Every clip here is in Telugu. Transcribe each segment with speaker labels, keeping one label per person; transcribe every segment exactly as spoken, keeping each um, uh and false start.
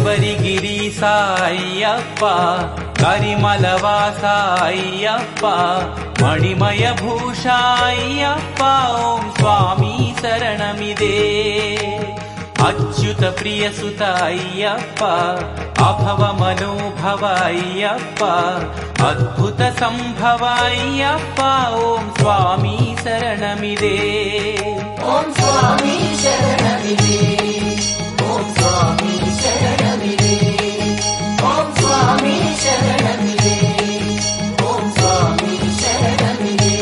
Speaker 1: శబరిగిరీశా అయ్యప్ప కరిమలవాస అయ్యప్ప మణిమయ భూష అయ్యప్ప ఓం స్వామి శరణమిదే అచ్యుత ప్రియసుత అయ్యప్ప అభవ మనోభవ అయ్యప్ప అద్భుత సంభవ అయ్యప్ప ఓం స్వామి శరణమిదే
Speaker 2: ఓం స్వామి శరణమిదే ఓం స్వామి శరణమిదే ఓం స్వామి శరణమిదే ఓం స్వామి శరణమిదే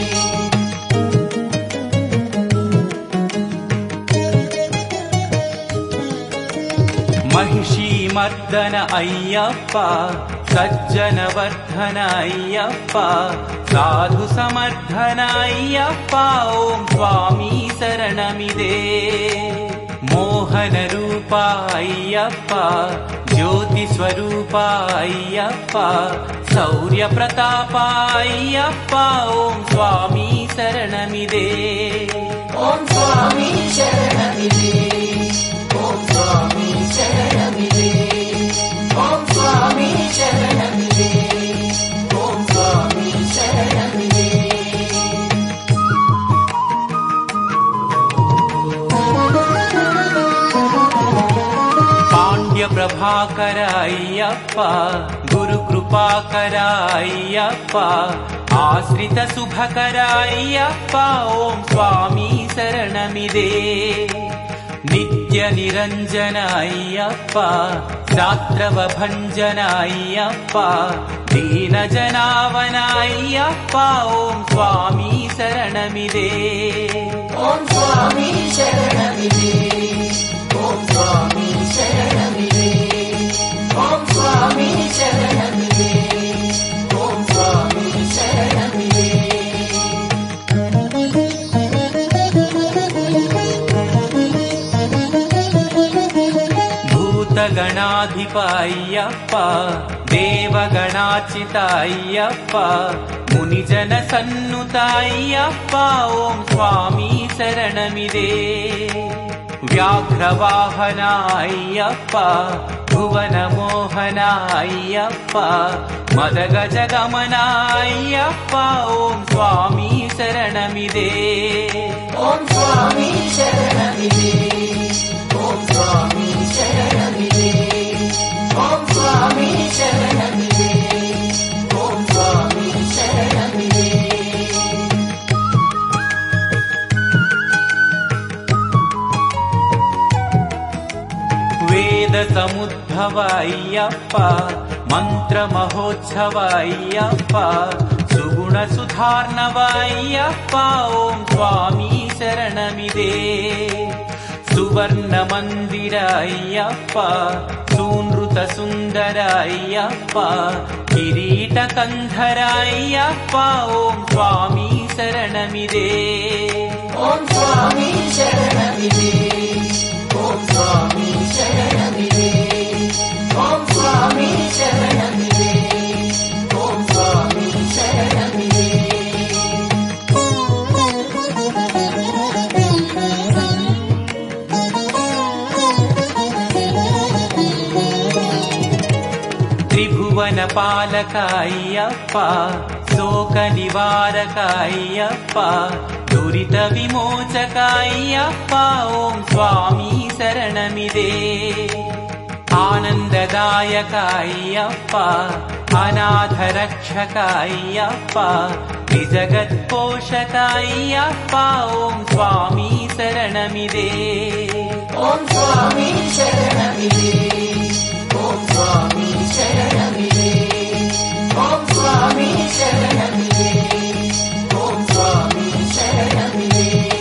Speaker 1: महिषी मर्दन अय्यप्प सज्जन वर्धन अय्यप्प साधु समर्धन अय्यप्प ओम स्वामी शरणमिदे मोहन रूप अय्यप्प ज्योति स्वरूप अय्यप्प शौर्य प्रताप अय्यप्प ओम स्वामी शरणमिदे
Speaker 2: ओम स्वामी शरणमिदे ओम स्वामी शरणमिदे ओम स्वामी शरणमिदे ओम स्वामी शरणमिदे
Speaker 1: पांड्य प्रभाकर अय्यप्प गुरु कृपाकर अय्यप्प आश्रित शुभकर अय्यप्प ओम स्वामी शरणमिदे नित्य निरंजन अय्यप्प शात्रव भंजन अय्यप्प दीन जनावन अय्यप्प ओम स्वामी शरणमिदे
Speaker 2: ओम स्वामी शरणमिदे ओम स्वामी शरणमिदे ओम स्वामी शरणमिदे ओम स्वामी शरणमिदे
Speaker 1: गणाधिप अय्यप्प देवगणाचित अय्यप्प मुनिजन सन्नुत अय्यप्प ओम स्वामी शरणमिदे व्याघ्रवाहन अय्यप्प भुवन मोहन अय्यप्प मदगजगमन अय्यप्प ओम स्वामी शरणमिदे
Speaker 2: ओम स्वामी शरणमिदे ओम स्वामी शरणमिदे ओम स्वामी शरणमिदे ओम स्वामी शरणमिदे
Speaker 1: वेद समुद्भव अय्यप्प मंत्र महोत्सव अय्यप्प सुगुण सुधार्णव अय्यप्प ओम स्वामी शरणमिदे सुवर्ण मंदिर अय्यप्प सूनृत सुंदर अय्यप्प किरीट कंधर अय्यप्प ओम स्वामी शरणमिदे
Speaker 2: ओम स्वामी शरणमिदे ओम स्वामी शरणमिदे ओम स्वामी शरणमिदे ओम स्वामी शरणमिदे
Speaker 1: त्रिभुवन पालक अय्यप्प शोक निवारक अय्यप्प दुरित विमोचक अय्यप्प ओम स्वामी शरणमिदे आनंददायक अय्यप्प अनाथ रक्षक अय्यप्प निजगत पोषक अय्यप्प ओम स्वामी शरणमिदे
Speaker 2: ओम स्वामी शरणमिदे ओम स्वामी शरणमिदे ओम स्वामी शरणमिदे ओम स्वामी शरणमिदे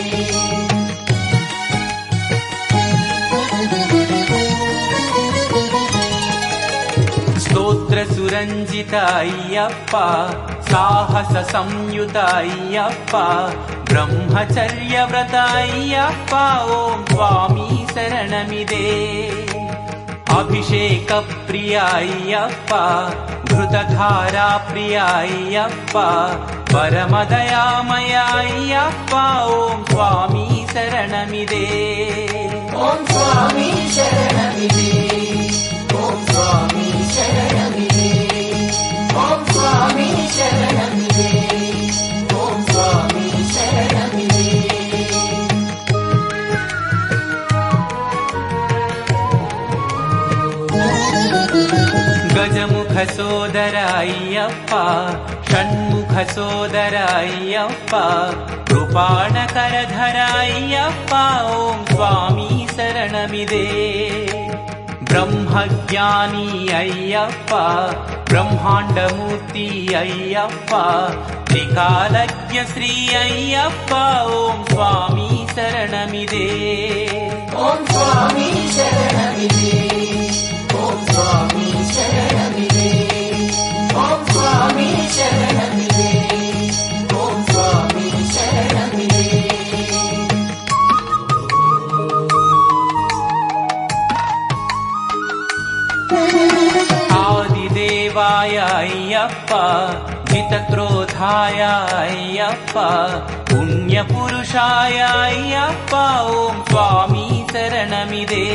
Speaker 1: स्तोत्र सुरंजित अय्यप्प साहस संयुत अय्यप्प ब्रह्मचर्य व्रत अय्यप्प ओम स्वामी शरणमिदे अभिषेक प्रिय अय्यप्प घृतधारा प्रिय अय्यप्प परमदयामय अय्यप्प ओम स्वामी शरणमिदे
Speaker 2: ओम स्वामी शरणमिदे ఓం స్వామి శరణమిదే ఓం స్వామి శరణమిదే ఓం స్వామి శరణమిదే
Speaker 1: గజముఖ సోదర అయ్యప్ప షణ్ముఖ సోదర అయ్యప్ప కృపాణకరధర అయ్యప్ప ఓం స్వామి శరణమిదే బ్రహ్మజ్ఞాని అయ్యప్ప బ్రహ్మాండమూర్తి అయ్యప్ప త్రికాలజ్ఞ శ్రీ అయ్యప్ప ఓం స్వామి శరణమిదే
Speaker 2: ఓం స్వామి శరణమిదే ఓం స్వామి శరణమిదే ఓం స్వామి శరణమిదే ఓం స్వామి శరణమిదే
Speaker 1: ఆదిదేవాయ అయ్యప్ప జితక్రోధాయ అయ్యప్ప పుణ్యపురుషాయ అయ్యప్ప ఓం స్వామి శరణమిదే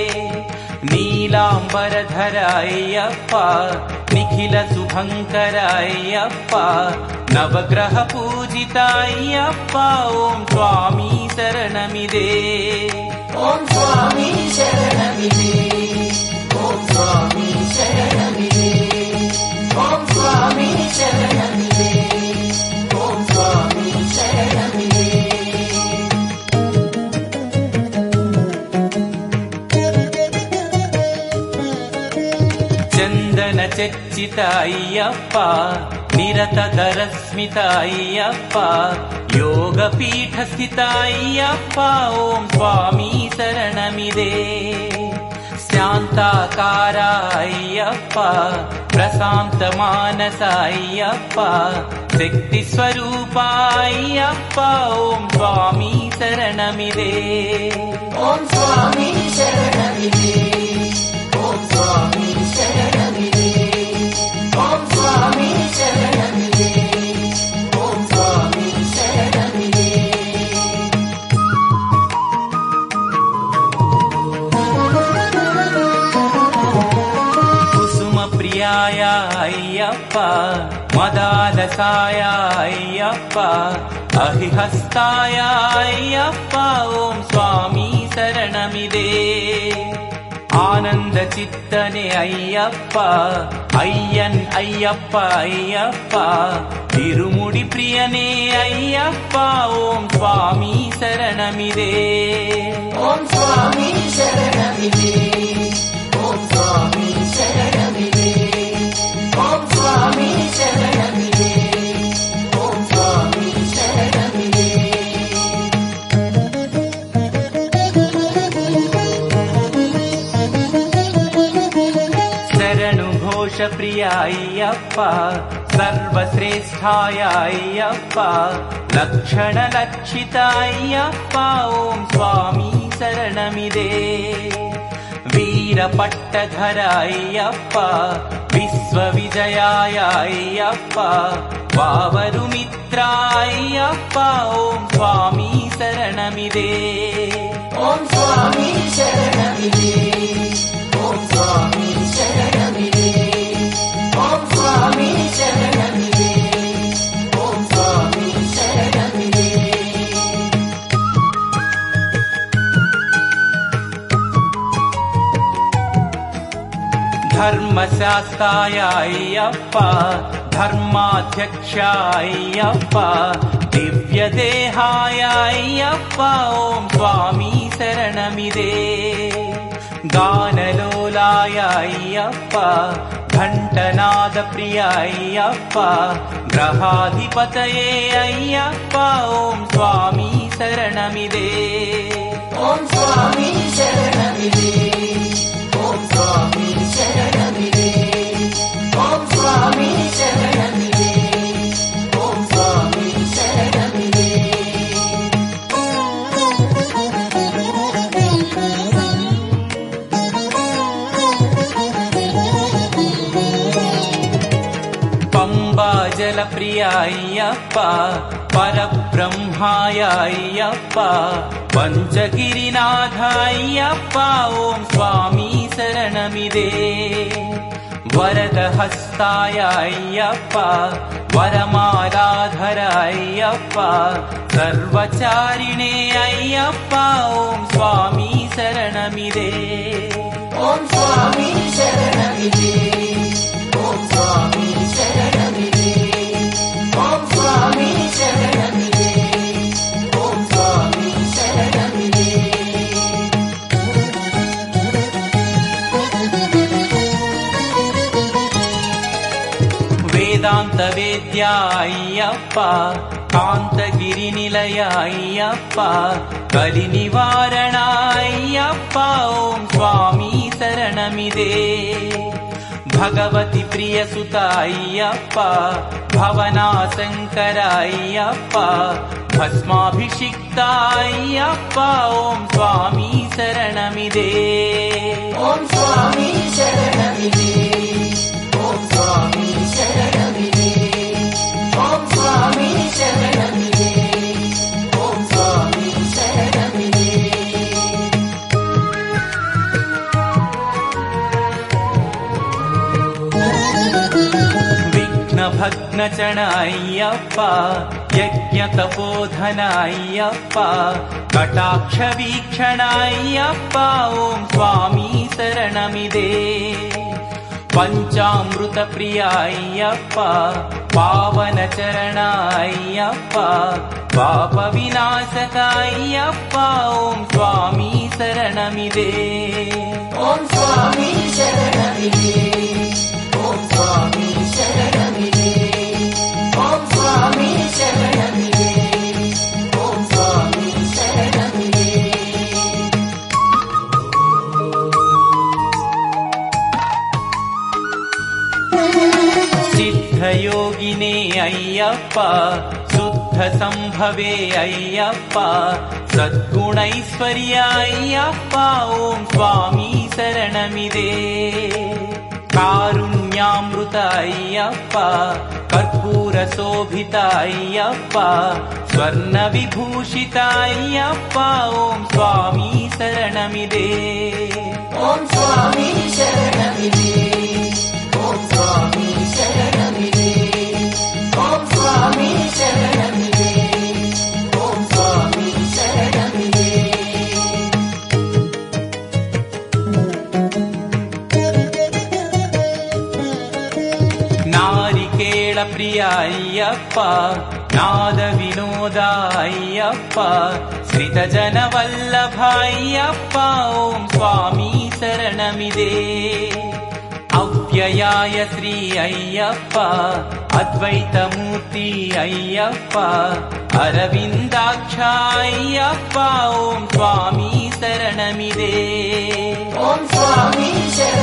Speaker 1: నీలాంబరధర అయ్యప్ప నిఖిల శుభంకర అయ్యప్ప నవగ్రహ పూజిత అయ్యప్ప ఓం స్వామి శరణమిదే
Speaker 2: ఓం స్వామి శరణమిదే ఓం స్వామి శరణమిదే ఓం స్వామి శరణమిదే ఓం స్వామి శరణమిదే
Speaker 1: చందన చర్చిత అయ్యప్ప నిరత ధరస్మిత అయ్యప్ప యోగపీఠ స్థిత అయ్యప్ప ఓం స్వామి శరణమిదే శాంతాకార అయ్యప్ప ప్రశాంత మానస అయ్యప్ప శక్తి స్వరూప అయ్యప్ప ఓం స్వామి శరణమిదే
Speaker 2: ఓం స్వామి శరణమిదే ఓం స్వామి శరణమిదే ఓం స్వామి శరణమిదే ఓం స్వామి శరణమిదే
Speaker 1: కుసుమ ప్రియాయ అయ్యప్ప మదాలసాయ అయ్యప్ప అహిహస్తాయ అయ్యప్ప ఓం స్వామి శరణమిదే ఆనంద చిత్తనే అయ్యప్ప అయ్యన్ అయ్యప్ప అయ్యప్ప తిరుముడి ప్రియనే అయ్యప్ప ఓం స్వామి శరణమిదే
Speaker 2: ఓం స్వామి శరణమిదే ఓం స్వామి శరణమిదే ఓం స్వామి శరణమిదే ఓం స్వామి శరణమిదే
Speaker 1: శరణు ఘోష ప్రియ అయ్యప్ప సర్వశ్రేష్ఠాయ అయ్యప్ప లక్షణ లక్షిత అయ్యప్ప ఓం స్వామి శరణమిదే వీర పట్టధర అయ్యప్ప విశ్వ విజయాయ అయ్యప్ప వావరు మిత్ర అయ్యప్ప ఓం స్వామి శరణమిదే
Speaker 2: ఓం స్వామి శరణమిదే ఓం స్వామి శరణమిదే ఓం స్వామి శరణమిదే ఓం స్వామి శరణమిదే
Speaker 1: ధర్మశాస్త్రాయ అయ్యప్ప ధర్మాధ్యక్ష అయ్యప్ప దివ్య దేహాయ అయ్యప్ప ఓం స్వామి శరణమిదే గానలోలాయ అయ్యప్ప ఘంటనాద ప్రియ అయ్యప్ప గ్రహాధిపతయే అయ్యప్ప ఓం స్వామి శరణమిదే
Speaker 2: ఓం స్వామి శరణమిదే ఓం స్వామి శరణమిదే ఓం స్వామి శరణమిదే ఓం స్వామి శరణమిదే
Speaker 1: పంబా జల ప్రియ అయ్యప్ప పరబ్రహ్మాయ అయ్యప్ప పంచగిరినాథ అయ్యప్ప ఓం స్వామి ಶರಣಮಿದೆ. ವರದ ಹಸ್ತಾಯ ಅಯ್ಯಪ್ಪ, ವರಮಾಲಾಧರ ಅಯ್ಯಪ್ಪ, ಸರ್ವಚಾರಿಣೆ ಅಯ್ಯಪ್ಪ, ಓಂ ಸ್ವಾಮಿ ಶರಣಮಿದೆ.
Speaker 2: ಓಂ ಸ್ವಾಮಿ ಶರಣಮಿದೆ. ಓಂ ಸ್ವಾಮಿ ಶರಣಮಿದೆ. ಓಂ ಸ್ವಾಮಿ ಶರಣಮಿದೆ. ಓಂ ಸ್ವಾಮಿ ಶರಣಮಿದೆ.
Speaker 1: ವೇದಾಂತ ವೇದ್ಯ ಅಯ್ಯಪ್ಪ, ಕಾಂತಗಿರಿ ನಿಲಯ ಅಯ್ಯಪ್ಪ, ಕಲಿ ನಿವಾರಣ ಅಯ್ಯಪ್ಪ, ಓಂ ಸ್ವಾಮಿ ಶರಣಮಿದೆ. ಭಗವತಿ ಪ್ರಿಯ ಸುತ ಅಯ್ಯಪ್ಪ, ಭವನಾಶಂಕರ ಅಯ್ಯಪ್ಪ, ಭಸ್ಮಾಭಿಷಿಕ್ತ ಅಯ್ಯಪ್ಪ, ಓಂ ಸ್ವಾಮಿ ಶರಣಮಿದೆ.
Speaker 2: ಓಂ ಸ್ವಾಮಿ ಶರಣಮಿದೆ. ಓಂ ಸ್ವಾಮಿ ಶರಣಮಿದೆ. ಓಂ ಸ್ವಾಮಿ ಶರಣಮಿದೆ. ಓಂ ಸ್ವಾಮಿ ಶರಣಮಿದೆ.
Speaker 1: ವಿಘ್ನ ಭಗ್ನ ಚಣ ಅಯ್ಯಪ್ಪ, ಯಜ್ಞ ತಪೋಧನ ಅಯ್ಯಪ್ಪ, ಕಟಾಕ್ಷ ವೀಕ್ಷಣ ಅಯ್ಯಪ್ಪ, ಓಂ ಸ್ವಾಮಿ ಶರಣಮಿದೆ. ಪಂಚಾಮೃತ ಪ್ರಿಯ ಅಯ್ಯಪ್ಪ, ಪಾವನ ಚರಣ ಅಯ್ಯಪ್ಪ, ಪಾಪ ವಿನಾಶಕ ಅಯ್ಯಪ್ಪ, ಓಂ ಸ್ವಾಮಿ ಶರಣಮಿದೆ.
Speaker 2: ಓಂ ಸ್ವಾಮಿ ಶರಣಮಿದೆ. ಓಂ ಸ್ವಾಮಿ ಶರಣಮಿದೆ. ಓಂ ಸ್ವಾಮಿ ಶರಣಮಿದೆ. ಓಂ ಸ್ವಾಮಿ ಶರಣಮಿದೆ.
Speaker 1: ಸಿದ್ಧಯೋಗಿನೇ ಅಯ್ಯಪ್ಪ, ಶುದ್ಧ ಸಂಭವೇ ಅಯ್ಯಪ್ಪ, ಸದ್ಗುಣೈಶ್ವರ್ಯ ಅಯ್ಯಪ್ಪ, ಓಂ ಸ್ವಾಮಿ ಶರಣಮಿದೆ. ಕಾರುಣ್ಯಾಮೃತ ಅಯ್ಯಪ್ಪ, ಕರ್ಪೂರ ಶೋಭಿತ ಅಯ್ಯಪ್ಪ, ಸ್ವರ್ಣ ವಿಭೂಷಿತ ಅಯ್ಯಪ್ಪ, ಓಂ ಸ್ವಾಮಿ ಶರಣಮಿದೆ.
Speaker 2: ಓಂ ಸ್ವಾಮಿ ಶರಣಮಿದೆ. ಓಂ ಸ್ವಾಮಿ ಶರಣಮಿದೆ. ಓಂ ಸ್ವಾಮಿ ಶರಣಮಿದೆ. ಓಂ ಸ್ವಾಮಿ ಶರಣಮಿದೆ.
Speaker 1: ನಾರಿಕೇಳ ಪ್ರಿಯ ಅಯ್ಯಪ್ಪ, ನಾದ ವಿನೋದ ಅಯ್ಯಪ್ಪ, ಶ್ರಿತ ಜನ ವಲ್ಲಭ ಅಯ್ಯಪ್ಪ, ಓಂ ಸ್ವಾಮಿ ಶರಣಮಿದೆ. ಅವ್ಯಯಾಯ ಶ್ರೀ ಅಯ್ಯಪ್ಪ, ಅದ್ವೈತ ಮೂರ್ತಿ ಅಯ್ಯಪ್ಪ, ಅರವಿಂದಾಕ್ಷ ಅಯ್ಯಪ್ಪ, ಓಂ ಸ್ವಾಮಿ ಶರಣಮಿದೆ.
Speaker 2: ಓಂ ಸ್ವಾಮಿ ಶರಣಮಿದೆ.